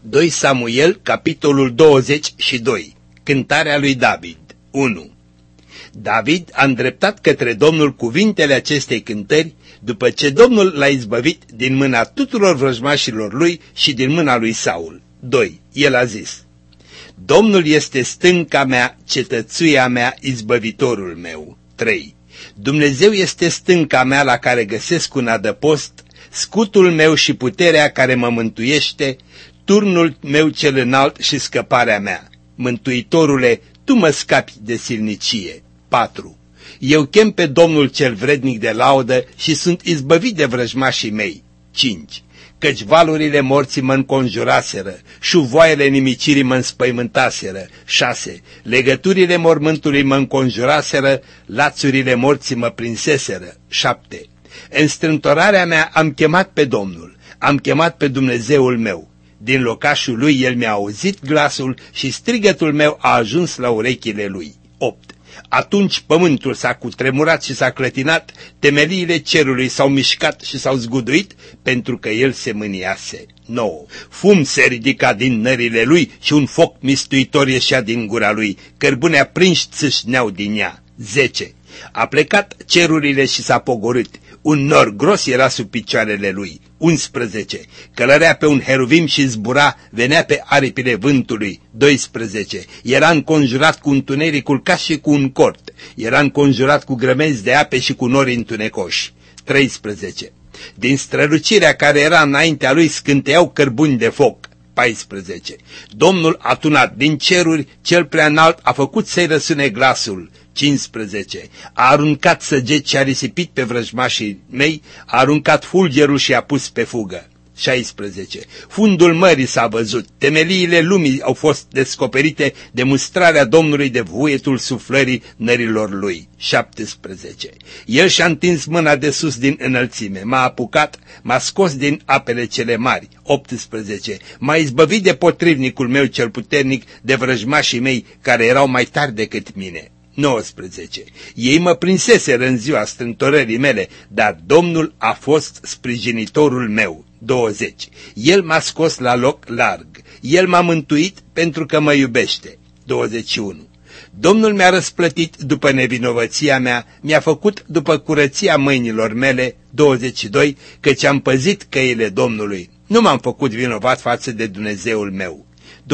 2 Samuel, capitolul 22. Cântarea lui David. 1. David a îndreptat către Domnul cuvintele acestei cântări, după ce Domnul l-a izbăvit din mâna tuturor vrăjmașilor lui și din mâna lui Saul. 2. El a zis: Domnul este stânca mea, cetățuia mea, izbăvitorul meu. 3. Dumnezeu este stânca mea la care găsesc un adăpost, scutul meu și puterea care mă mântuiește, turnul meu cel înalt și scăparea mea. Mântuitorule, tu mă scapi de silnicie. 4. Eu chem pe Domnul cel vrednic de laudă și sunt izbăvit de vrăjmașii mei. 5. Căci valurile morții mă înconjuraseră, șuvoaiele nimicirii mă înspăimântaseră. 6. Legăturile mormântului mă înconjuraseră, lațurile morții mă prinseseră. 7. În strâmtorarea mea am chemat pe Domnul, am chemat pe Dumnezeul meu. Din locașul lui el mi-a auzit glasul și strigătul meu a ajuns la urechile lui. 8. Atunci pământul s-a cutremurat și s-a clătinat, temeliile cerului s-au mișcat și s-au zguduit, pentru că el se mâniase. 9. Fum se ridica din nările lui și un foc mistuitor ieșea din gura lui, cărbune aprinși țâșneau din ea. 10. A plecat cerurile și s-a pogorât, un nor gros era sub picioarele lui. 11. Călărea pe un heruvim și zbura, venea pe aripile vântului. 12. Era înconjurat cu întunericul ca și cu un cort, era înconjurat cu grămezi de ape și cu nori întunecoși. 13. Din strălucirea care era înaintea lui scânteiau cărbuni de foc. 14. Domnul a tunat din ceruri, cel prea înalt a făcut să-i răsune glasul. 15. A aruncat săgeți și a risipit pe vrăjmașii mei, a aruncat fulgerul și a pus pe fugă. 16. Fundul mării s-a văzut, temeliile lumii au fost descoperite de mustrarea Domnului, de vuietul suflării nărilor lui. 17. El și-a întins mâna de sus din înălțime, m-a apucat, m-a scos din apele cele mari. 18. M-a izbăvit de potrivnicul meu cel puternic, de vrăjmașii mei care erau mai tari decât mine. 19. Ei mă prinseseră în ziua strântorării mele, dar Domnul a fost sprijinitorul meu. 20. El m-a scos la loc larg, El m-a mântuit pentru că mă iubește. 21. Domnul mi-a răsplătit după nevinovăția mea, mi-a făcut după curăția mâinilor mele. 22. Căci am păzit căile Domnului, nu m-am făcut vinovat față de Dumnezeul meu.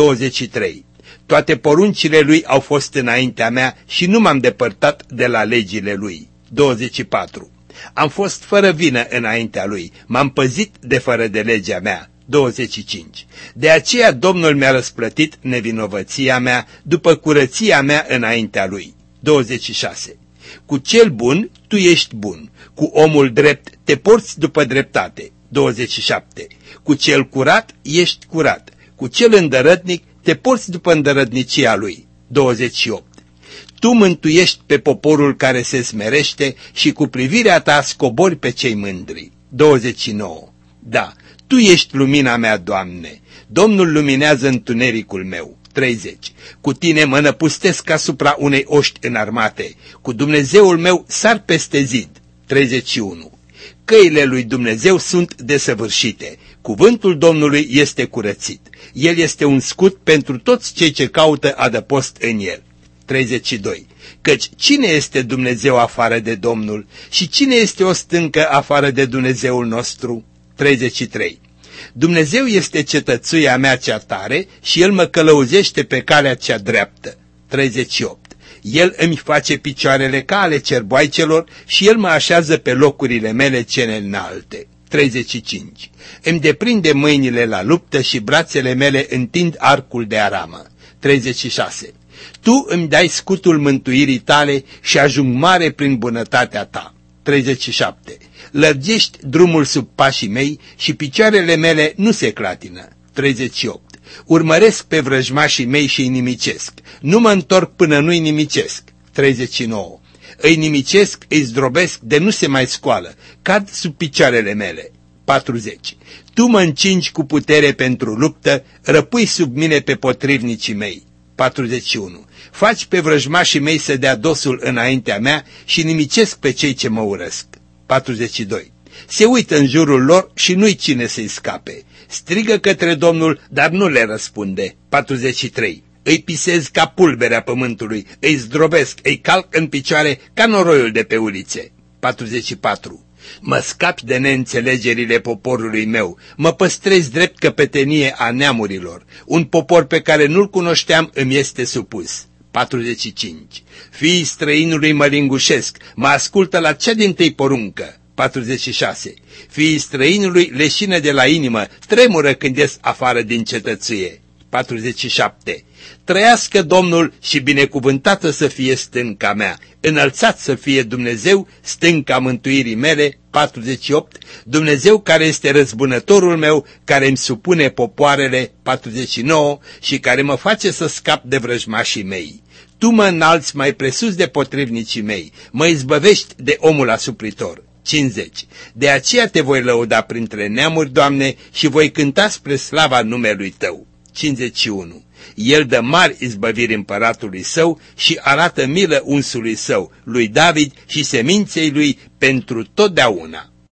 23. Toate poruncile lui au fost înaintea mea și nu m-am depărtat de la legile lui. 24. Am fost fără vină înaintea lui, m-am păzit de fără de legea mea. 25. De aceea Domnul mi-a răsplătit nevinovăția mea după curăția mea înaintea lui. 26. Cu cel bun tu ești bun, cu omul drept te porți după dreptate. 27. Cu cel curat ești curat, cu cel îndărătnic te porți după îndărătnicia lui. 28. Tu mântuiești pe poporul care se smerește și cu privirea ta scobori pe cei mândri. 29. Da, tu ești lumina mea, Doamne, Domnul luminează întunericul meu. 30. Cu tine mă năpustesc asupra unei oști înarmate, cu Dumnezeul meu sar peste zid. 31. Căile lui Dumnezeu sunt desăvârșite, cuvântul Domnului este curățit, El este un scut pentru toți cei ce caută adăpost în El. 32. Căci cine este Dumnezeu afară de Domnul și cine este o stâncă afară de Dumnezeul nostru? 33. Dumnezeu este cetățuia mea cea tare și El mă călăuzește pe calea cea dreaptă. 38. El îmi face picioarele ca ale cerboaicelor și El mă așează pe locurile mele cele înalte. 35. Îmi deprinde mâinile la luptă și brațele mele întind arcul de aramă. 36. Tu îmi dai scutul mântuirii tale și ajung mare prin bunătatea ta. 37. Lărgești drumul sub pașii mei și picioarele mele nu se clatină. 38. Urmăresc pe vrăjmașii mei și îi nimicesc, nu mă întorc până nu-i nimicesc. 39. Îi nimicesc, îi zdrobesc de nu se mai scoală, cad sub picioarele mele. 40. Tu mă încingi cu putere pentru luptă, răpui sub mine pe potrivnicii mei. 41. Faci pe vrăjmașii mei să dea dosul înaintea mea și nimicesc pe cei ce mă urăsc. 42. Se uită în jurul lor și nu-i cine să-i scape. strigă către Domnul, dar nu le răspunde. 43. Îi pisez ca pulberea pământului, îi zdrobesc, îi calc în picioare ca noroiul de pe ulițe. 44. Mă scapi de neînțelegerile poporului meu, mă păstrezi drept căpetenie a neamurilor, un popor pe care nu-l cunoșteam îmi este supus. 45. Fiii străinului mă lingușesc, mă ascultă la cea dintâi poruncă. 46. Fiii străinului leșină de la inimă, tremură când ies afară din cetățuie. 47. Trăiască Domnul și binecuvântată să fie stânca mea, înălțat să fie Dumnezeu, stânca mântuirii mele. 48. Dumnezeu care este răzbunătorul meu, care îmi supune popoarele. 49. Și care mă face să scap de vrăjmașii mei. Tu mă înalți mai presus de potrivnicii mei, mă izbăvești de omul asupritor. 50. De aceea te voi lăuda printre neamuri, Doamne, și voi cânta spre slava numelui Tău. 51. El dă mari izbăviri împăratului său și arată milă unsului său, lui David și seminței lui pentru totdeauna.